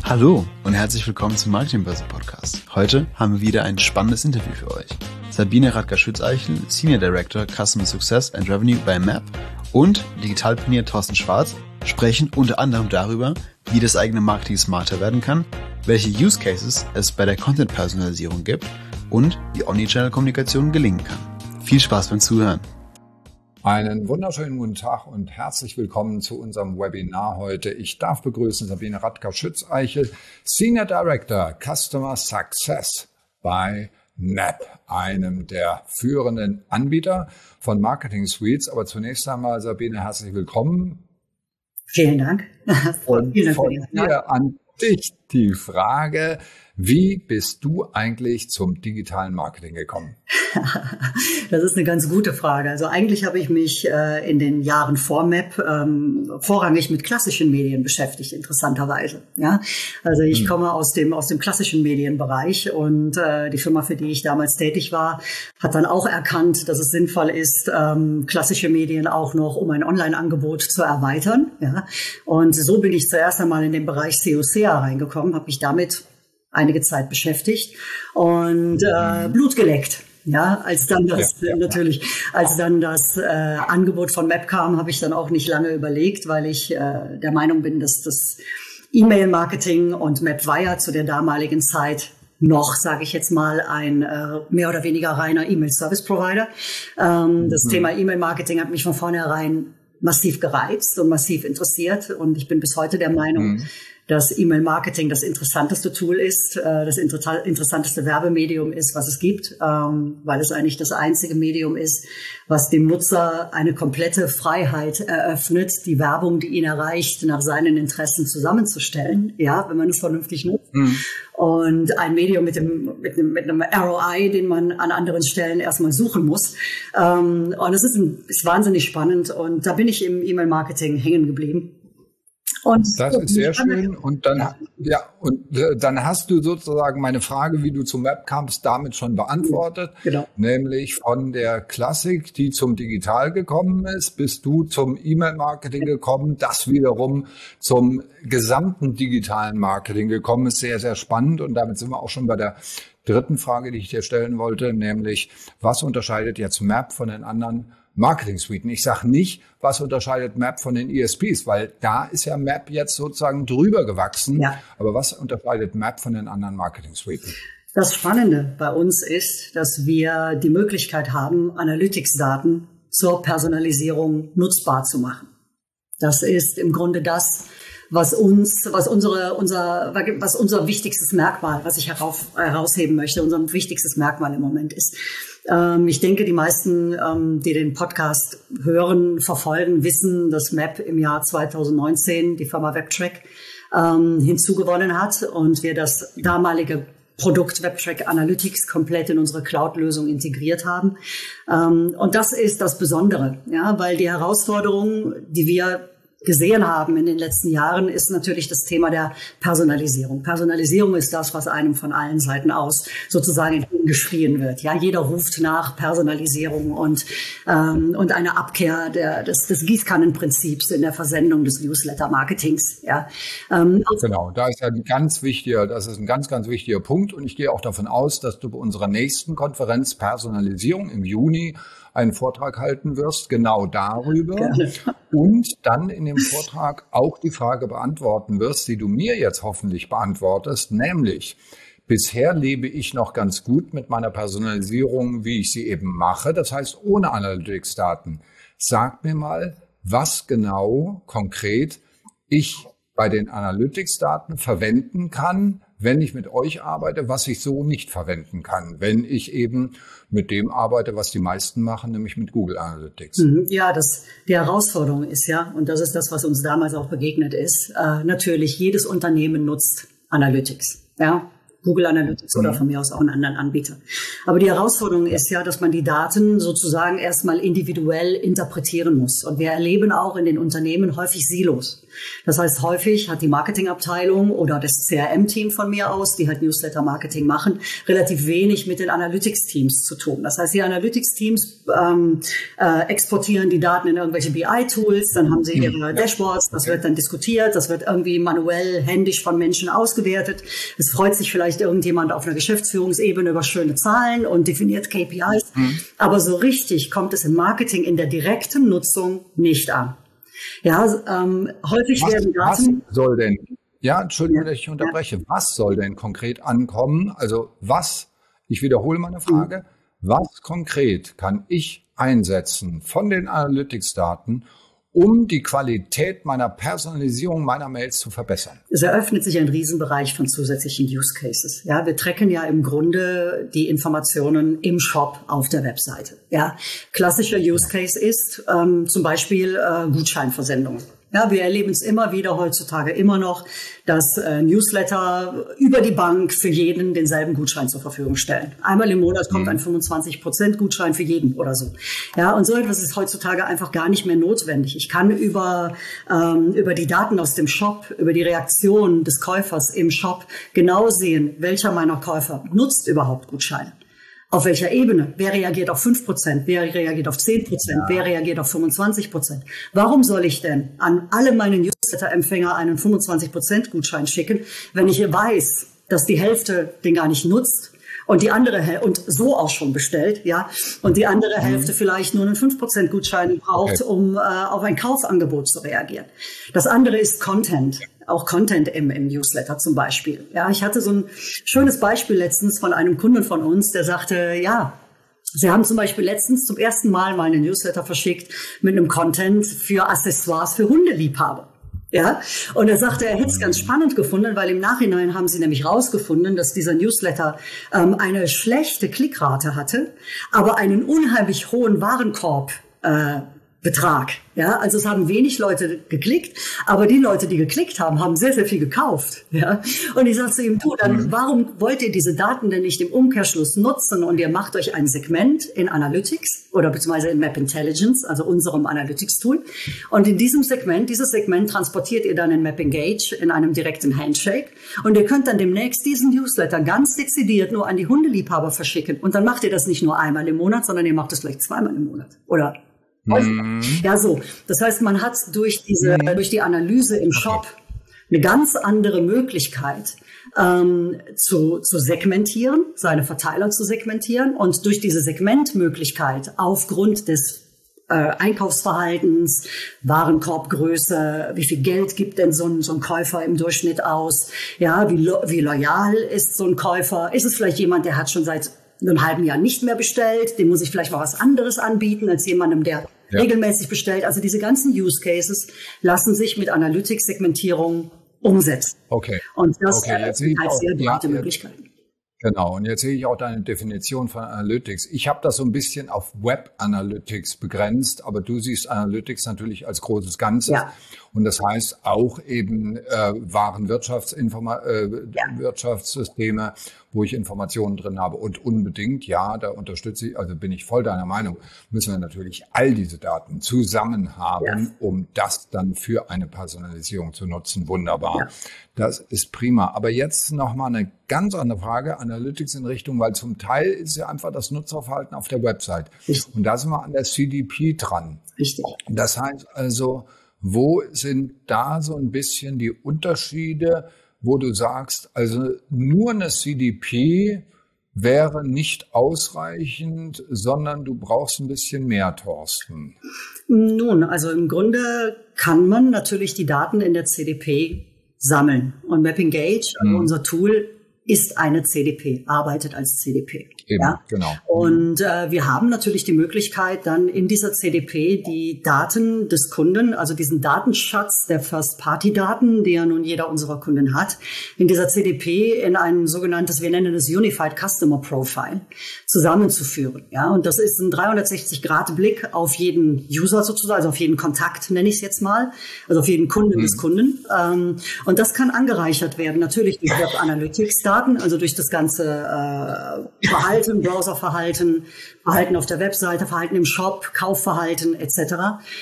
Hallo und herzlich willkommen zum Marketingbörse Podcast. Heute haben wir wieder ein spannendes Interview für euch. Sabine Radka-Schützeichel, Senior Director Customer Success and Revenue bei MAP und Digitalpionier Thorsten Schwarz sprechen unter anderem darüber, wie das eigene Marketing smarter werden kann, welche Use Cases es bei der Content-Personalisierung gibt und wie Omnichannel-Kommunikation gelingen kann. Viel Spaß beim Zuhören. Einen wunderschönen guten Tag und herzlich willkommen zu unserem Webinar heute. Ich darf begrüßen Sabine Radka-Schützeichel, Senior Director Customer Success bei MAP, einem der führenden Anbieter von Marketing Suites. Aber zunächst einmal, Sabine, herzlich willkommen. Vielen Dank. Und von mir an dich die Frage: Wie bist du eigentlich zum digitalen Marketing gekommen? Das ist eine ganz gute Frage. Also eigentlich habe ich mich in den Jahren vor MAP vorrangig mit klassischen Medien beschäftigt, interessanterweise. Ja, also ich komme aus dem klassischen Medienbereich und die Firma, für die ich damals tätig war, hat dann auch erkannt, dass es sinnvoll ist, klassische Medien auch noch um ein Online-Angebot zu erweitern. Ja, und so bin ich zuerst einmal in den Bereich COCA reingekommen, habe mich damit einige Zeit beschäftigt und Blut geleckt. Ja, als dann das Angebot von MAP kam, habe ich dann auch nicht lange überlegt, weil ich der Meinung bin, dass das E-Mail-Marketing und MAP war ja zu der damaligen Zeit noch, sage ich jetzt mal, ein mehr oder weniger reiner E-Mail-Service-Provider. Das Thema E-Mail-Marketing hat mich von vornherein massiv gereizt und massiv interessiert und ich bin bis heute der Meinung, dass E-Mail-Marketing das interessanteste Tool ist, das interessanteste Werbemedium ist, was es gibt, weil es eigentlich das einzige Medium ist, was dem Nutzer eine komplette Freiheit eröffnet, die Werbung, die ihn erreicht, nach seinen Interessen zusammenzustellen, ja, wenn man es vernünftig nutzt. Und ein Medium mit einem ROI, den man an anderen Stellen erstmal suchen muss. Und es ist wahnsinnig spannend und da bin ich im E-Mail-Marketing hängen geblieben. Und das ist sehr schön. Und dann hast du sozusagen meine Frage, wie du zum MAP kamst, damit schon beantwortet. Genau. Nämlich von der Klassik, die zum Digital gekommen ist, bist du zum E-Mail-Marketing gekommen, das wiederum zum gesamten digitalen Marketing gekommen ist. Sehr, sehr spannend. Und damit sind wir auch schon bei der dritten Frage, die ich dir stellen wollte, nämlich was unterscheidet jetzt MAP von den anderen Marketing-Suiten? Ich sage nicht, was unterscheidet MAP von den ESPs, weil da ist ja MAP jetzt sozusagen drüber gewachsen. Ja. Aber was unterscheidet MAP von den anderen Marketing-Suiten? Das Spannende bei uns ist, dass wir die Möglichkeit haben, Analytics-Daten zur Personalisierung nutzbar zu machen. Das ist im Grunde das, was unser wichtigstes Merkmal, was ich herausheben möchte, unser wichtigstes Merkmal im Moment ist. Ich denke, die meisten, die den Podcast hören, verfolgen, wissen, dass MAP im Jahr 2019 die Firma Webtrack hinzugewonnen hat und wir das damalige Produkt Webtrack Analytics komplett in unsere Cloud-Lösung integriert haben. Und das ist das Besondere, ja, weil die Herausforderung, die wir gesehen haben in den letzten Jahren, ist natürlich das Thema der Personalisierung. Personalisierung ist das, was einem von allen Seiten aus sozusagen geschrien wird. Ja, jeder ruft nach Personalisierung und eine Abkehr des Gießkannenprinzips in der Versendung des Newsletter-Marketings. Ja, genau, das ist ein ganz wichtiger Punkt und ich gehe auch davon aus, dass du bei unserer nächsten Konferenz Personalisierung im Juni einen Vortrag halten wirst, genau darüber. Gerne. Und dann in dem Vortrag auch die Frage beantworten wirst, die du mir jetzt hoffentlich beantwortest, nämlich: Bisher lebe ich noch ganz gut mit meiner Personalisierung, wie ich sie eben mache, das heißt ohne Analytics-Daten. Sag mir mal, was genau konkret ich bei den Analytics-Daten verwenden kann, wenn ich mit euch arbeite, was ich so nicht verwenden kann, wenn ich eben mit dem arbeite, was die meisten machen, nämlich mit Google Analytics. Ja, die Herausforderung ist ja, und das ist das, was uns damals auch begegnet ist, natürlich jedes Unternehmen nutzt Analytics. Ja, Google Analytics oder von mir aus auch einen anderen Anbieter. Aber die Herausforderung ist ja, dass man die Daten sozusagen erstmal individuell interpretieren muss. Und wir erleben auch in den Unternehmen häufig Silos. Das heißt, häufig hat die Marketingabteilung oder das CRM-Team von mir aus, die halt Newsletter-Marketing machen, relativ wenig mit den Analytics-Teams zu tun. Das heißt, die Analytics-Teams exportieren die Daten in irgendwelche BI-Tools, dann haben sie ihre Dashboards, das wird dann diskutiert, das wird irgendwie manuell, händisch von Menschen ausgewertet. Es freut sich vielleicht irgendjemand auf einer Geschäftsführungsebene über schöne Zahlen und definiert KPIs. Aber so richtig kommt es im Marketing in der direkten Nutzung nicht an. Ja, häufig werden Daten... Was soll denn, Entschuldigung, dass ich unterbreche, was soll denn konkret ankommen? Also ich wiederhole meine Frage, was konkret kann ich einsetzen von den Analytics-Daten, um die Qualität meiner Personalisierung meiner Mails zu verbessern? Es eröffnet sich ein Riesenbereich von zusätzlichen Use Cases. Ja, wir tracken ja im Grunde die Informationen im Shop auf der Webseite. Ja, klassischer Use Case ist zum Beispiel Gutscheinversendungen. Ja, wir erleben es immer wieder heutzutage immer noch, dass Newsletter über die Bank für jeden denselben Gutschein zur Verfügung stellen. Einmal im Monat kommt ein 25% Gutschein für jeden oder so. Ja, und so etwas ist heutzutage einfach gar nicht mehr notwendig. Ich kann über die Daten aus dem Shop, über die Reaktion des Käufers im Shop genau sehen, welcher meiner Käufer nutzt überhaupt Gutscheine. Auf welcher Ebene? Wer reagiert auf 5%? Wer reagiert auf 10%? Wer reagiert auf 25%? Warum soll ich denn an alle meine Newsletter-Empfänger einen 25% Gutschein schicken, wenn ich weiß, dass die Hälfte den gar nicht nutzt und die andere und so auch schon bestellt, ja, und die andere Hälfte vielleicht nur einen 5% Gutschein braucht, um auf ein Kaufangebot zu reagieren. Das andere ist Content. Auch Content im Newsletter zum Beispiel. Ja, ich hatte so ein schönes Beispiel letztens von einem Kunden von uns, der sagte, ja, sie haben zum Beispiel letztens zum ersten Mal einen Newsletter verschickt mit einem Content für Accessoires für Hundeliebhaber. Ja, und er sagte, er hätte es ganz spannend gefunden, weil im Nachhinein haben sie nämlich rausgefunden, dass dieser Newsletter eine schlechte Klickrate hatte, aber einen unheimlich hohen Warenkorb Betrag. Ja, also es haben wenig Leute geklickt, aber die Leute, die geklickt haben, haben sehr, sehr viel gekauft. Ja, und ich sagte zu ihm, dann warum wollt ihr diese Daten denn nicht im Umkehrschluss nutzen und ihr macht euch ein Segment in Analytics oder beziehungsweise in Map Intelligence, also unserem Analytics-Tool. Und in dieses Segment transportiert ihr dann in Map Engage in einem direkten Handshake und ihr könnt dann demnächst diesen Newsletter ganz dezidiert nur an die Hundeliebhaber verschicken. Und dann macht ihr das nicht nur einmal im Monat, sondern ihr macht es vielleicht zweimal im Monat oder ja, so. Das heißt, man hat durch die Analyse im Shop eine ganz andere Möglichkeit, zu segmentieren, seine Verteiler zu segmentieren und durch diese Segmentmöglichkeit aufgrund des Einkaufsverhaltens, Warenkorbgröße, wie viel Geld gibt denn so ein Käufer im Durchschnitt aus, ja, wie loyal ist so ein Käufer, ist es vielleicht jemand, der hat schon seit einem halben Jahr nicht mehr bestellt, dem muss ich vielleicht mal was anderes anbieten als jemandem, der regelmäßig bestellt. Also diese ganzen Use Cases lassen sich mit Analytics-Segmentierung umsetzen. Okay. Und das sind halt sehr breite Möglichkeiten. Genau, und jetzt sehe ich auch deine Definition von Analytics. Ich habe das so ein bisschen auf Web Analytics begrenzt, aber du siehst Analytics natürlich als großes Ganzes. Ja. Und das heißt auch eben Wirtschaftssysteme, wo ich Informationen drin habe. Und unbedingt, ja, da unterstütze ich, also bin ich voll deiner Meinung, müssen wir natürlich all diese Daten zusammen haben, um das dann für eine Personalisierung zu nutzen. Wunderbar. Ja. Das ist prima. Aber jetzt nochmal eine ganz andere Frage, Analytics in Richtung, weil zum Teil ist ja einfach das Nutzerverhalten auf der Website. Richtig. Und da sind wir an der CDP dran. Richtig. Das heißt also, wo sind da so ein bisschen die Unterschiede, wo du sagst, also nur eine CDP wäre nicht ausreichend, sondern du brauchst ein bisschen mehr, Thorsten? Nun, also im Grunde kann man natürlich die Daten in der CDP sammeln. Und Map Engage, also unser Tool, ist eine CDP, arbeitet als CDP. Eben, ja? Genau. Und wir haben natürlich die Möglichkeit, dann in dieser CDP die Daten des Kunden, also diesen Datenschatz der First-Party-Daten, die ja nun jeder unserer Kunden hat, in dieser CDP in ein sogenanntes, wir nennen es Unified Customer Profile, zusammenzuführen. Ja, und das ist ein 360-Grad-Blick auf jeden User sozusagen, also auf jeden Kontakt, nenne ich es jetzt mal, also auf jeden Kunden des Kunden. Und das kann angereichert werden, natürlich durch Web Analytics Daten, also durch das ganze Verhalten, Browserverhalten, Verhalten auf der Webseite, Verhalten im Shop, Kaufverhalten etc.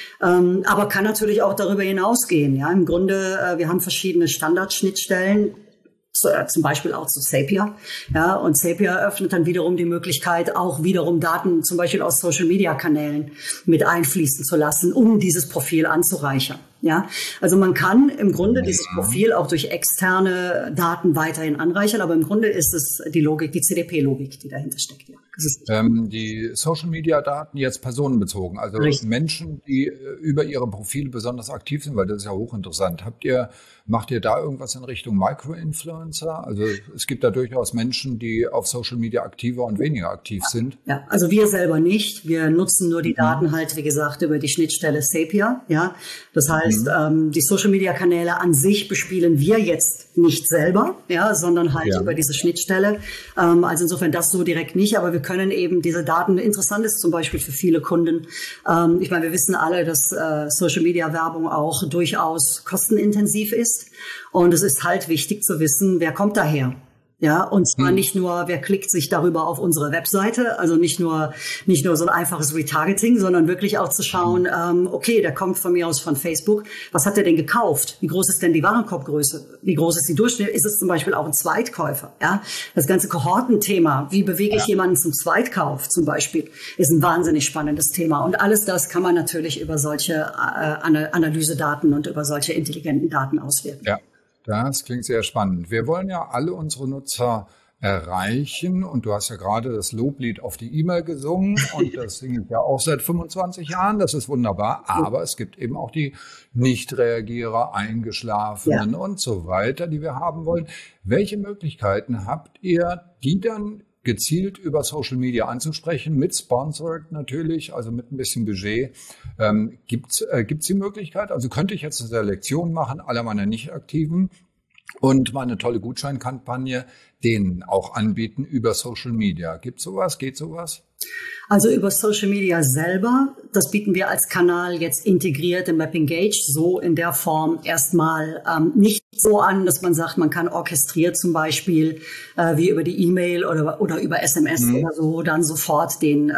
Aber kann natürlich auch darüber hinausgehen. Ja, im Grunde, wir haben verschiedene Standardschnittstellen, zum Beispiel auch zu Zapier. Ja, und Zapier eröffnet dann wiederum die Möglichkeit, auch wiederum Daten zum Beispiel aus Social-Media-Kanälen mit einfließen zu lassen, um dieses Profil anzureichern. Ja, also man kann im Grunde dieses Profil auch durch externe Daten weiterhin anreichern, aber im Grunde ist es die Logik, die CDP-Logik, die dahinter steckt. Ja. Die Social-Media-Daten jetzt personenbezogen, also richtig. Menschen, die über ihre Profile besonders aktiv sind, weil das ist ja hochinteressant. Macht ihr da irgendwas in Richtung Micro-Influencer? Also es gibt da durchaus Menschen, die auf Social Media aktiver und weniger aktiv sind. Ja, also wir selber nicht. Wir nutzen nur die Daten halt, wie gesagt, über die Schnittstelle Zapier. Ja, das heißt, die Social-Media-Kanäle an sich bespielen wir jetzt nicht selber, ja, sondern halt über diese Schnittstelle. Also insofern das so direkt nicht, aber wir können eben diese Daten, interessant ist zum Beispiel für viele Kunden. Ich meine, wir wissen alle, dass Social-Media-Werbung auch durchaus kostenintensiv ist. Und es ist halt wichtig zu wissen, wer kommt daher. Ja, und zwar nicht nur, wer klickt sich darüber auf unsere Webseite, also nicht nur so ein einfaches Retargeting, sondern wirklich auch zu schauen, okay, der kommt von mir aus von Facebook. Was hat der denn gekauft? Wie groß ist denn die Warenkorbgröße? Wie groß ist die Durchschnitt? Ist es zum Beispiel auch ein Zweitkäufer? Ja, das ganze Kohortenthema. Wie bewege ich jemanden zum Zweitkauf zum Beispiel? Ist ein wahnsinnig spannendes Thema. Und alles das kann man natürlich über solche Analysedaten und über solche intelligenten Daten auswerten. Ja. Das klingt sehr spannend. Wir wollen ja alle unsere Nutzer erreichen und du hast ja gerade das Loblied auf die E-Mail gesungen und das singe ich ja auch seit 25 Jahren, das ist wunderbar, aber es gibt eben auch die Nichtreagierer, Eingeschlafenen und so weiter, die wir haben wollen. Welche Möglichkeiten habt ihr, die dann gezielt über Social Media anzusprechen, mit Sponsored natürlich, also mit ein bisschen Budget. Gibt's die Möglichkeit? Also könnte ich jetzt eine Selektion machen, aller meiner Nicht-Aktiven und mal eine tolle Gutscheinkampagne denen auch anbieten über Social Media. Gibt's sowas? Geht sowas? Also über Social Media selber, das bieten wir als Kanal jetzt integriert im MapEngage, so in der Form erstmal nicht so an, dass man sagt, man kann orchestriert zum Beispiel wie über die E-Mail oder über SMS oder so dann sofort den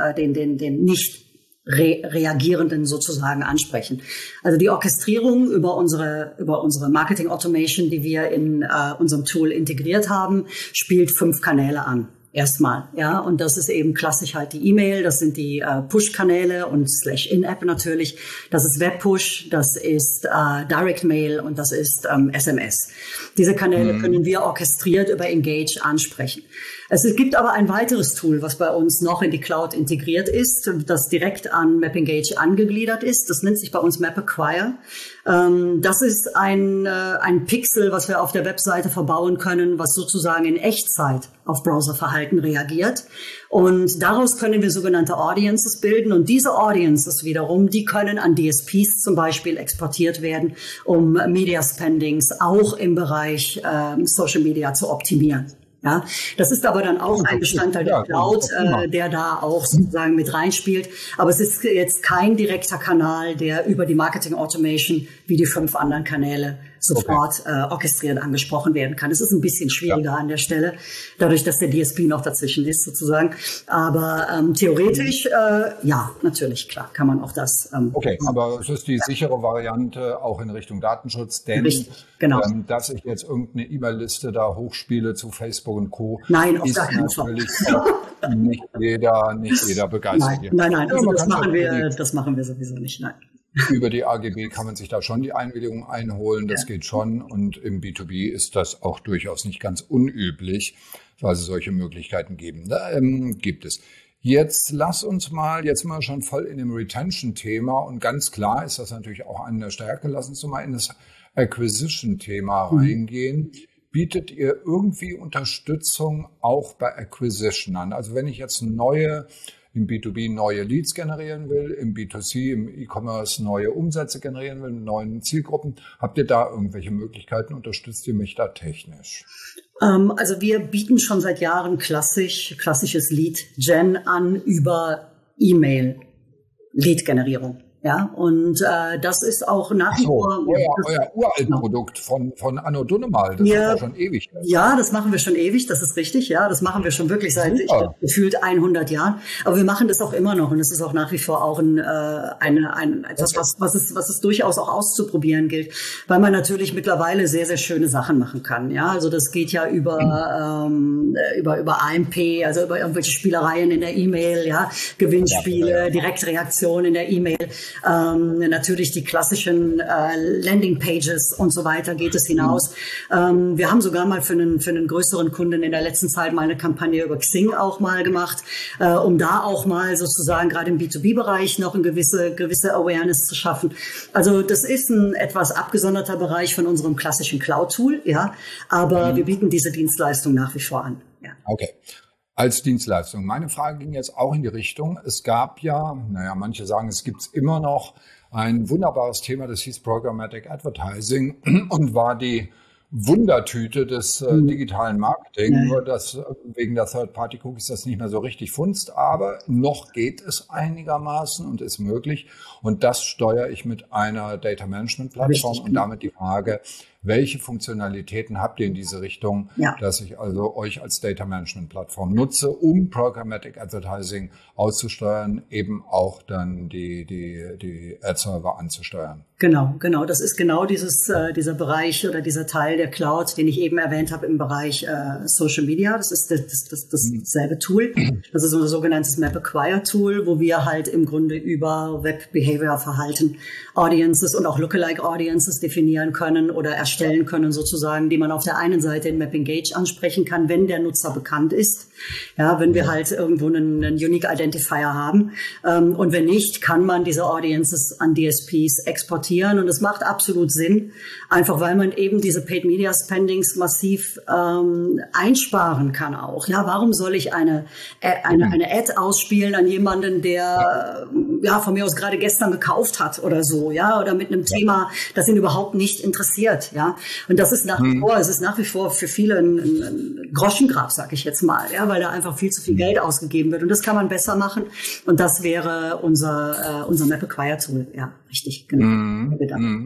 nicht Reagierenden sozusagen ansprechen. Also die Orchestrierung über unsere Marketing Automation, die wir in unserem Tool integriert haben, spielt 5 Kanäle an. Erstmal, ja, und das ist eben klassisch halt die E-Mail, das sind die Push-Kanäle und /In-App natürlich, das ist Web-Push, das ist Direct-Mail und das ist SMS. Diese Kanäle können wir orchestriert über Engage ansprechen. Es gibt aber ein weiteres Tool, was bei uns noch in die Cloud integriert ist, das direkt an MapEngage angegliedert ist. Das nennt sich bei uns MapAcquire. Das ist ein Pixel, was wir auf der Webseite verbauen können, was sozusagen in Echtzeit auf Browserverhalten reagiert. Und daraus können wir sogenannte Audiences bilden. Und diese Audiences wiederum, die können an DSPs zum Beispiel exportiert werden, um Media Spendings auch im Bereich Social Media zu optimieren. Ja, das ist aber dann auch ein Bestandteil der Cloud, der da auch sozusagen mit reinspielt. Aber es ist jetzt kein direkter Kanal, der über die Marketing Automation wie die 5 anderen Kanäle sofort orchestriert angesprochen werden kann. Es ist ein bisschen schwieriger an der Stelle, dadurch, dass der DSP noch dazwischen ist sozusagen. Aber theoretisch, ja, natürlich, klar, kann man auch das. Okay, aber es ist die sichere Variante auch in Richtung Datenschutz, denn dass ich jetzt irgendeine E-Mail-Liste da hochspiele zu Facebook und Co. Nein, auf ist gar keinen Fall. nicht jeder begeistert. Nein, also das machen wir sowieso nicht, nein. Über die AGB kann man sich da schon die Einwilligung einholen, das geht schon. Und im B2B ist das auch durchaus nicht ganz unüblich, weil es solche Möglichkeiten gibt es. Jetzt lass uns mal, jetzt mal schon voll in dem Retention-Thema und ganz klar ist das natürlich auch eine Stärke, lass uns mal in das Acquisition-Thema reingehen. Bietet ihr irgendwie Unterstützung auch bei Acquisition an? Also wenn ich jetzt im B2B neue Leads generieren will, im B2C, im E-Commerce neue Umsätze generieren will, mit neuen Zielgruppen. Habt ihr da irgendwelche Möglichkeiten? Unterstützt ihr mich da technisch? Also wir bieten schon seit Jahren klassisches Lead-Gen an über E-Mail-Lead-Generierung. Ja, und das ist auch nach wie vor euer Uraltprodukt von Anno Dunnemal, das ist ja schon ewig. Ja, das machen wir schon ewig, das ist richtig, ja, das machen wir schon wirklich seit gefühlt 100 Jahren. Aber wir machen das auch immer noch und es ist auch nach wie vor auch etwas, was es durchaus auch auszuprobieren gilt, weil man natürlich mittlerweile sehr, sehr schöne Sachen machen kann. Ja, also das geht ja über AMP, also über irgendwelche Spielereien in der E-Mail, ja, Gewinnspiele, Direktreaktionen in der E-Mail. Natürlich die klassischen Landingpages und so weiter geht es hinaus. Wir haben sogar mal für einen größeren Kunden in der letzten Zeit mal eine Kampagne über Xing auch mal gemacht, um da auch mal sozusagen gerade im B2B-Bereich noch eine gewisse Awareness zu schaffen. Also das ist ein etwas abgesonderter Bereich von unserem klassischen Cloud-Tool, ja, aber wir bieten diese Dienstleistung nach wie vor an. Ja. Okay. Als Dienstleistung. Meine Frage ging jetzt auch in die Richtung, es gab ja, manche sagen, es gibt immer noch ein wunderbares Thema, das hieß Programmatic Advertising und war die Wundertüte des digitalen Marketing, nur dass wegen der Third-Party-Cookies das nicht mehr so richtig funzt, aber noch geht es einigermaßen und ist möglich und das steuere ich mit einer Data-Management-Plattform und damit die Frage, welche Funktionalitäten habt ihr in diese Richtung, dass ich also euch als Data-Management-Plattform nutze, um Programmatic Advertising auszusteuern, eben auch dann die Ad-Server anzusteuern? Genau. Das ist genau dieser Bereich oder dieser Teil der Cloud, den ich eben erwähnt habe im Bereich Social Media. Das ist dasselbe Tool. Das ist unser sogenanntes Map Acquire Tool, wo wir halt im Grunde über Web Behavior Verhalten Audiences und auch Lookalike Audiences definieren können oder erstellen können sozusagen, die man auf der einen Seite in Map Engage ansprechen kann, wenn der Nutzer bekannt ist. Ja, wenn wir halt irgendwo einen Unique Identifier haben. Und wenn nicht, kann man diese Audiences an DSPs exportieren. Und es macht absolut Sinn, einfach weil man eben diese Paid Media Spendings massiv einsparen kann auch. Ja, warum soll ich eine Ad ausspielen an jemanden, der von mir aus gerade gestern gekauft hat oder so, ja, oder mit einem Thema, das ihn überhaupt nicht interessiert, ja. Und das ist nach wie vor für viele ein Groschengrab, sag ich jetzt mal, ja, weil da einfach viel zu viel Geld ausgegeben wird. Und das kann man besser machen. Und das wäre unser Map Acquire Tool, ja, richtig, genau.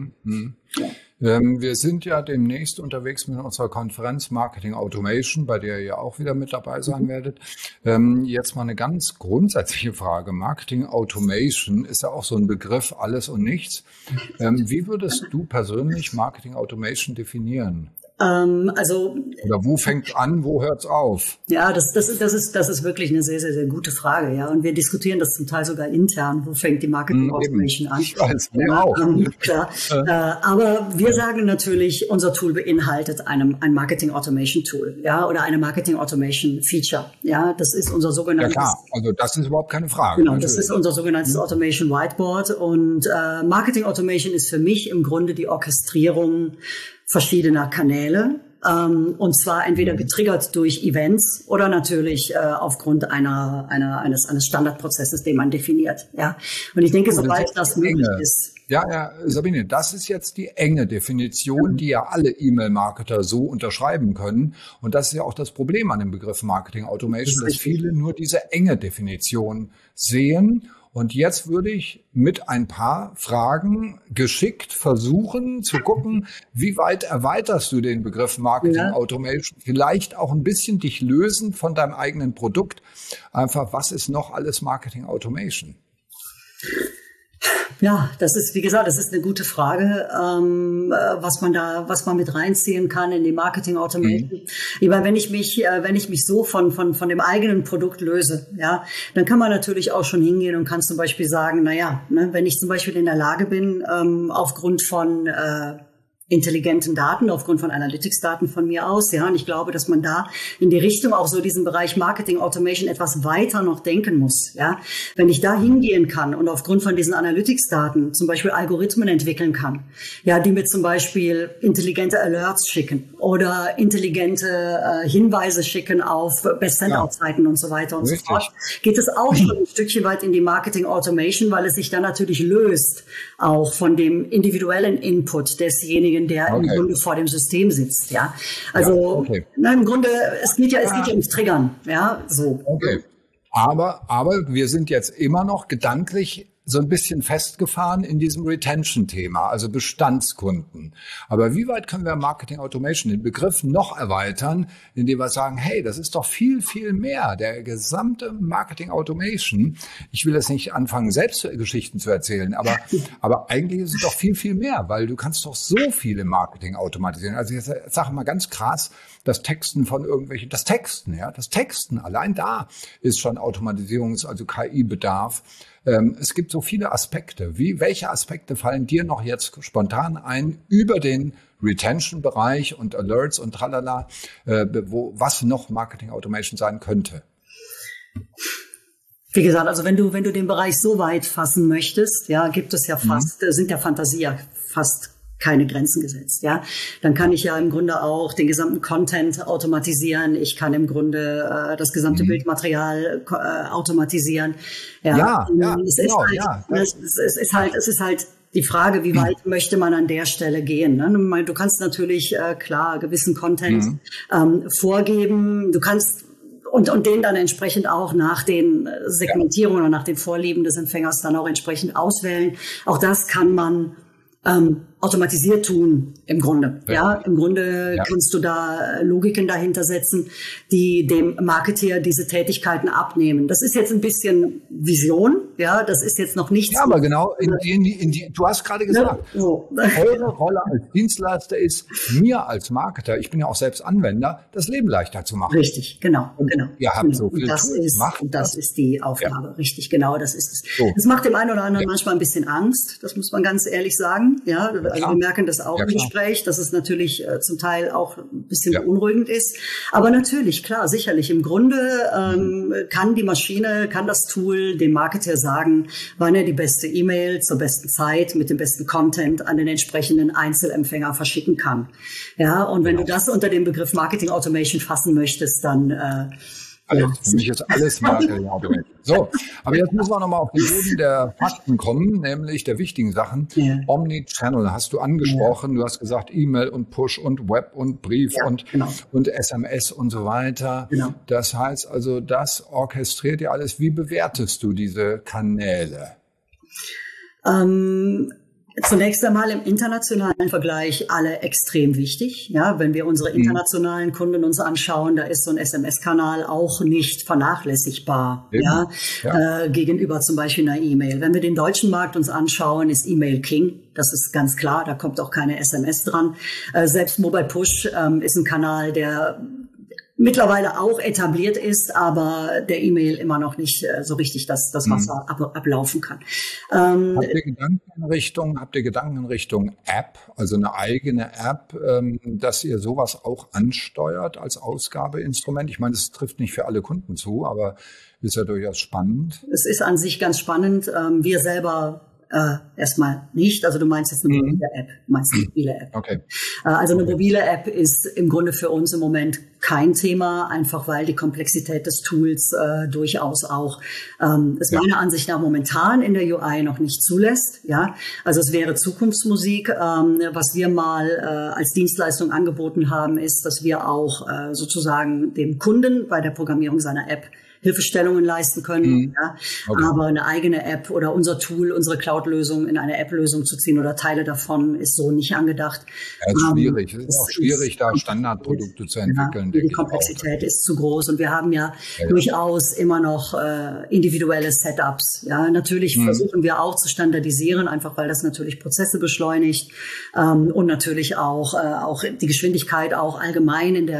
Wir sind ja demnächst unterwegs mit unserer Konferenz Marketing Automation, bei der ihr auch wieder mit dabei sein werdet. Jetzt mal eine ganz grundsätzliche Frage. Marketing Automation ist ja auch so ein Begriff, alles und nichts. Wie würdest du persönlich Marketing Automation definieren? Oder wo fängt's an, wo hört's auf? Ja, das ist wirklich eine sehr, sehr, sehr gute Frage, ja. Und wir diskutieren das zum Teil sogar intern. Wo fängt die Marketing Automation an? Ich weiß, wir auch. Klar. Aber wir sagen natürlich, unser Tool beinhaltet ein Marketing Automation Tool, ja, oder eine Marketing Automation Feature, ja. Das ist unser sogenanntes. Ja klar, also das ist überhaupt keine Frage. Genau, das ist unser sogenanntes Automation Whiteboard und Marketing Automation ist für mich im Grunde die Orchestrierung verschiedener Kanäle, und zwar entweder getriggert durch Events oder natürlich aufgrund eines Standardprozesses, den man definiert. Ja, und ich denke, sobald das möglich ist. Ja, Sabine, das ist jetzt die enge Definition, die ja alle E-Mail-Marketer so unterschreiben können. Und das ist ja auch das Problem an dem Begriff Marketing Automation, dass viele nur diese enge Definition sehen. Und jetzt würde ich mit ein paar Fragen geschickt versuchen zu gucken, wie weit erweiterst du den Begriff Marketing Automation, vielleicht auch ein bisschen dich lösen von deinem eigenen Produkt. Einfach, was ist noch alles Marketing Automation? Ja, das ist, wie gesagt, das ist eine gute Frage, was man mit reinziehen kann in die Marketing Automation. Ich meine, wenn ich mich so von dem eigenen Produkt löse, ja, dann kann man natürlich auch schon hingehen und kann zum Beispiel sagen, wenn ich zum Beispiel in der Lage bin, aufgrund von intelligenten Daten, aufgrund von Analytics-Daten von mir aus, ja, und ich glaube, dass man da in die Richtung auch so diesen Bereich Marketing Automation etwas weiter noch denken muss, ja. Wenn ich da hingehen kann und aufgrund von diesen Analytics-Daten zum Beispiel Algorithmen entwickeln kann, ja, die mir zum Beispiel intelligente Alerts schicken oder intelligente Hinweise schicken auf Best-Send-Out-Seiten und so weiter und so fort, geht es auch schon ein Stückchen weit in die Marketing Automation, weil es sich dann natürlich löst auch von dem individuellen Input desjenigen, der im Grunde vor dem System sitzt, ja. Also, im Grunde, es geht ja ums Triggern, ja, so. Okay. Aber wir sind jetzt immer noch gedanklich so ein bisschen festgefahren in diesem Retention-Thema, also Bestandskunden. Aber wie weit können wir Marketing Automation, den Begriff noch erweitern, indem wir sagen, hey, das ist doch viel, viel mehr. Der gesamte Marketing Automation, ich will jetzt nicht anfangen, selbst Geschichten zu erzählen, aber eigentlich ist es doch viel, viel mehr, weil du kannst doch so viel im Marketing automatisieren. Also ich sage mal ganz krass, das Texten, allein da ist schon also KI-Bedarf. Es gibt so viele Aspekte. Welche Aspekte fallen dir noch jetzt spontan ein über den Retention-Bereich und Alerts und tralala, was noch Marketing Automation sein könnte? Wie gesagt, also wenn du den Bereich so weit fassen möchtest, ja, gibt es ja sind der Fantasie ja fast keine Grenzen gesetzt, ja. Dann kann ich ja im Grunde auch den gesamten Content automatisieren. Ich kann im Grunde das gesamte Bildmaterial automatisieren. Es ist halt die Frage, wie weit möchte man an der Stelle gehen, ne? Du kannst natürlich, klar, gewissen Content vorgeben. Du kannst und den dann entsprechend auch nach den Segmentierungen oder nach den Vorlieben des Empfängers dann auch entsprechend auswählen. Auch das kann man automatisiert tun, im Grunde. Im Grunde kannst du da Logiken dahinter setzen, die dem Marketeer diese Tätigkeiten abnehmen. Das ist jetzt ein bisschen Vision, ja, das ist jetzt noch nichts. Ja, aber genau, du hast gerade gesagt, eure Rolle als Dienstleister ist, mir als Marketer, ich bin ja auch selbst Anwender, das Leben leichter zu machen. Richtig, genau. Ihr habt so viel Tools, das ist die Aufgabe, richtig, genau, das ist es. So. Das macht dem einen oder anderen manchmal ein bisschen Angst, das muss man ganz ehrlich sagen, ja. Also wir merken das auch im Gespräch, dass es natürlich zum Teil auch ein bisschen beunruhigend ist. Aber natürlich, klar, sicherlich. Im Grunde kann das Tool dem Marketer sagen, wann er die beste E-Mail zur besten Zeit mit dem besten Content an den entsprechenden Einzelempfänger verschicken kann. Ja, und wenn du das unter dem Begriff Marketing Automation fassen möchtest, dann für mich ist alles Marketing Automation. So, aber jetzt müssen wir nochmal auf den Boden der Fakten kommen, nämlich der wichtigen Sachen. Omnichannel hast du angesprochen. Du hast gesagt E-Mail und Push und Web und Brief und SMS und so weiter. Genau. Das heißt also, das orchestriert ja alles. Wie bewertest du diese Kanäle? Zunächst einmal im internationalen Vergleich alle extrem wichtig. Ja, wenn wir unsere internationalen Kunden uns anschauen, da ist so ein SMS-Kanal auch nicht vernachlässigbar, gegenüber zum Beispiel einer E-Mail. Wenn wir den deutschen Markt uns anschauen, ist E-Mail King. Das ist ganz klar, da kommt auch keine SMS dran. Selbst Mobile Push ist ein Kanal, der mittlerweile auch etabliert ist, aber der E-Mail immer noch nicht so richtig das Wasser ablaufen kann. Habt ihr Gedanken in Richtung App, also eine eigene App, dass ihr sowas auch ansteuert als Ausgabeinstrument? Ich meine, das trifft nicht für alle Kunden zu, aber ist ja durchaus spannend. Es ist an sich ganz spannend. Wir selber erstmal nicht. Also du meinst jetzt eine mobile App. Okay. Also eine mobile App ist im Grunde für uns im Moment kein Thema, einfach weil die Komplexität des Tools durchaus auch es meiner Ansicht nach momentan in der UI noch nicht zulässt. Ja, also es wäre Zukunftsmusik. Was wir mal als Dienstleistung angeboten haben, ist, dass wir auch sozusagen dem Kunden bei der Programmierung seiner App Hilfestellungen leisten können, aber eine eigene App oder unser Tool, unsere Cloud-Lösung in eine App-Lösung zu ziehen oder Teile davon ist so nicht angedacht. Ja, ist schwierig. Es ist auch schwierig, da Standardprodukte zu entwickeln. Die Komplexität ist zu groß und wir haben durchaus immer noch individuelle Setups. Ja, natürlich versuchen wir auch zu standardisieren, einfach weil das natürlich Prozesse beschleunigt und natürlich auch die Geschwindigkeit auch allgemein in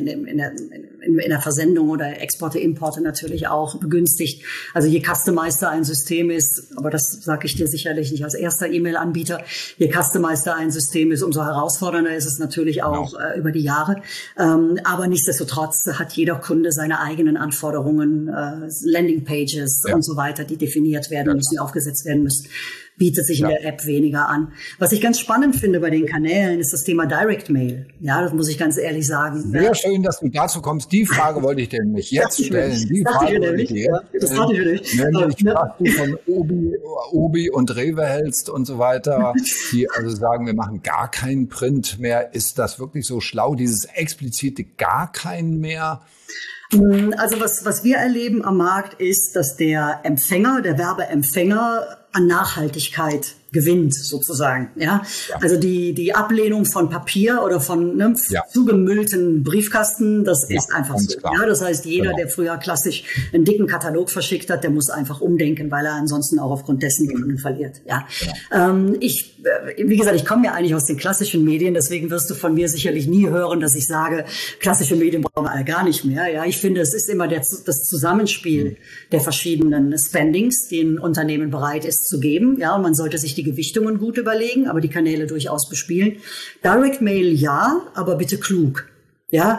der Versendung oder Exporte, Importe natürlich auch begünstigt. Also je customizeder ein System ist, aber das sage ich dir sicherlich nicht als erster E-Mail-Anbieter, je customizeder ein System ist, umso herausfordernder ist es natürlich auch über die Jahre. Aber nichtsdestotrotz hat jeder Kunde seine eigenen Anforderungen, Landingpages und so weiter, die definiert werden müssen, die aufgesetzt werden müssen. Bietet sich in der App weniger an. Was ich ganz spannend finde bei den Kanälen, ist das Thema Direct Mail. Ja, das muss ich ganz ehrlich sagen. Sehr schön, dass du dazu kommst. Die Frage wollte ich dir nämlich jetzt stellen. Die Frage wollte ich dir jetzt stellen. Nämlich, was du von Obi und Rewe hältst und so weiter, die also sagen, wir machen gar keinen Print mehr. Ist das wirklich so schlau, dieses explizite gar keinen mehr? Also was wir erleben am Markt ist, dass der Werbeempfänger an Nachhaltigkeit gewinnt, sozusagen. Ja? Also die Ablehnung von Papier oder von zugemüllten Briefkasten, das ist einfach so. Ja? Das heißt, jeder, der früher klassisch einen dicken Katalog verschickt hat, der muss einfach umdenken, weil er ansonsten auch aufgrund dessen die Kunden verliert. Ja? Wie gesagt, ich komme ja eigentlich aus den klassischen Medien, deswegen wirst du von mir sicherlich nie hören, dass ich sage, klassische Medien brauchen wir alle gar nicht mehr. Ja? Ich finde, es ist immer das Zusammenspiel der verschiedenen Spendings, die ein Unternehmen bereit ist zu geben. Ja? Und man sollte sich die Gewichtungen gut überlegen, aber die Kanäle durchaus bespielen. Direct Mail ja, aber bitte klug. Ja,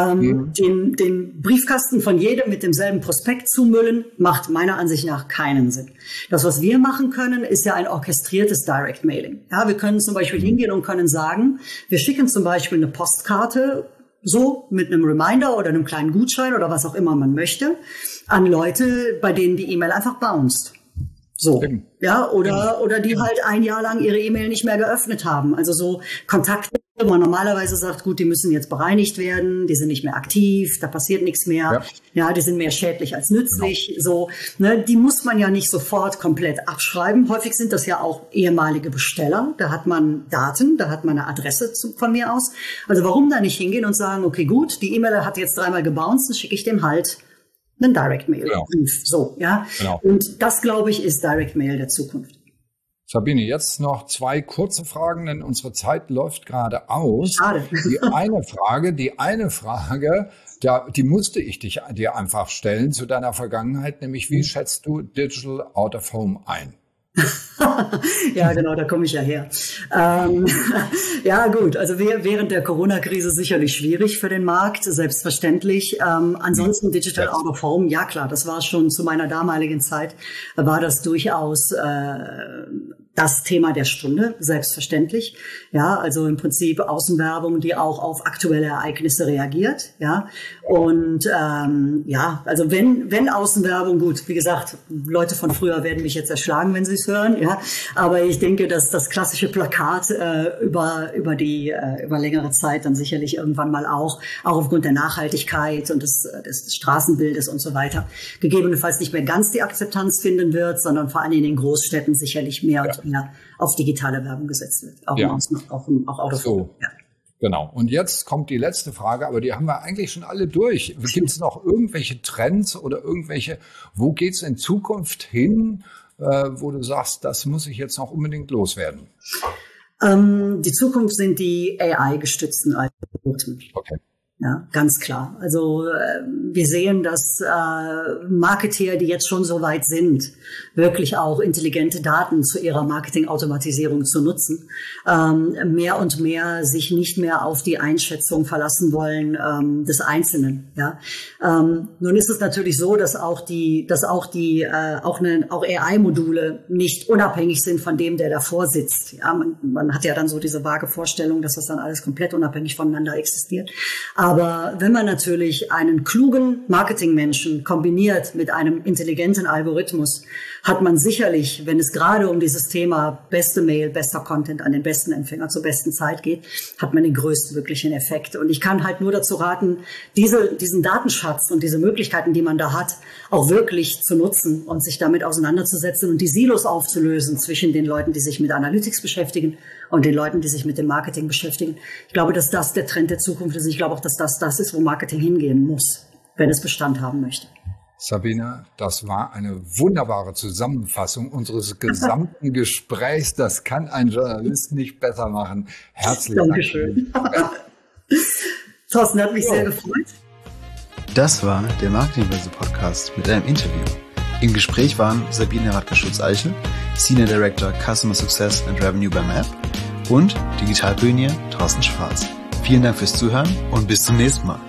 den Briefkasten von jedem mit demselben Prospekt zumüllen, macht meiner Ansicht nach keinen Sinn. Das, was wir machen können, ist ja ein orchestriertes Direct Mailing. Ja, wir können zum Beispiel hingehen und können sagen, wir schicken zum Beispiel eine Postkarte so mit einem Reminder oder einem kleinen Gutschein oder was auch immer man möchte an Leute, bei denen die E-Mail einfach bounced. So, ja, oder die halt ein Jahr lang ihre E-Mail nicht mehr geöffnet haben. Also so Kontakte, wo man normalerweise sagt, gut, die müssen jetzt bereinigt werden, die sind nicht mehr aktiv, da passiert nichts mehr. Ja, die sind mehr schädlich als nützlich. So, ne, die muss man ja nicht sofort komplett abschreiben. Häufig sind das ja auch ehemalige Besteller. Da hat man Daten, da hat man eine Adresse von mir aus. Also warum da nicht hingehen und sagen, okay, gut, die E-Mail hat jetzt 3-mal gebounced, dann schicke ich dem halt einen Direct Mail. So, ja. Und das, glaube ich, ist Direct Mail der Zukunft. Sabine, jetzt noch 2 kurze Fragen, denn unsere Zeit läuft gerade aus. Schade. Die eine Frage, die musste ich dir einfach stellen zu deiner Vergangenheit, nämlich wie schätzt du Digital Out of Home ein? Ja, genau, da komme ich ja her. Ja, gut, also während der Corona-Krise sicherlich schwierig für den Markt, selbstverständlich. Ansonsten Digital Out of Home, ja klar, das war schon zu meiner damaligen Zeit, war das durchaus das Thema der Stunde, selbstverständlich. Ja, also im Prinzip Außenwerbung, die auch auf aktuelle Ereignisse reagiert. Ja, und ja, also wenn Außenwerbung, gut, wie gesagt, Leute von früher werden mich jetzt erschlagen, wenn sie es hören. Ja, aber ich denke, dass das klassische Plakat über längere Zeit dann sicherlich irgendwann mal auch aufgrund der Nachhaltigkeit und des Straßenbildes und so weiter gegebenenfalls nicht mehr ganz die Akzeptanz finden wird, sondern vor allem in den Großstädten sicherlich mehr und mehr auf digitale Werbung gesetzt wird. Auch Out of Home. Ja. Genau. Und jetzt kommt die letzte Frage, aber die haben wir eigentlich schon alle durch. Gibt es noch irgendwelche Trends oder wo geht es in Zukunft hin, wo du sagst, das muss ich jetzt noch unbedingt loswerden? Die Zukunft sind die AI-gestützten Algorithmen. Okay. Ja, ganz klar. Also wir sehen, dass Marketeer, die jetzt schon so weit sind, wirklich auch intelligente Daten zu ihrer Marketing-Automatisierung zu nutzen, mehr und mehr sich nicht mehr auf die Einschätzung verlassen wollen des Einzelnen. Ja, nun ist es natürlich so, dass auch AI-Module nicht unabhängig sind von dem, der davor sitzt. Ja, man hat ja dann so diese vage Vorstellung, dass das dann alles komplett unabhängig voneinander existiert. Aber wenn man natürlich einen klugen Marketingmenschen kombiniert mit einem intelligenten Algorithmus, hat man sicherlich, wenn es gerade um dieses Thema beste Mail, bester Content an den besten Empfänger zur besten Zeit geht, hat man den größtmöglichen Effekt. Und ich kann halt nur dazu raten, diesen Datenschatz und diese Möglichkeiten, die man da hat, auch wirklich zu nutzen und sich damit auseinanderzusetzen und die Silos aufzulösen zwischen den Leuten, die sich mit Analytics beschäftigen und den Leuten, die sich mit dem Marketing beschäftigen. Ich glaube, dass das der Trend der Zukunft ist. Ich glaube auch, dass das ist, wo Marketing hingehen muss, wenn es Bestand haben möchte. Sabine, das war eine wunderbare Zusammenfassung unseres gesamten Gesprächs. Das kann ein Journalist nicht besser machen. Herzlichen Dank. Dankeschön. Thorsten, hat mich sehr gefreut. Das war der Marketingbörse Podcast mit einem Interview. Im Gespräch waren Sabine Radka-Schulz-Eichel, Senior Director Customer Success and Revenue bei MAP und Digitalpionier Thorsten Schwarz. Vielen Dank fürs Zuhören und bis zum nächsten Mal.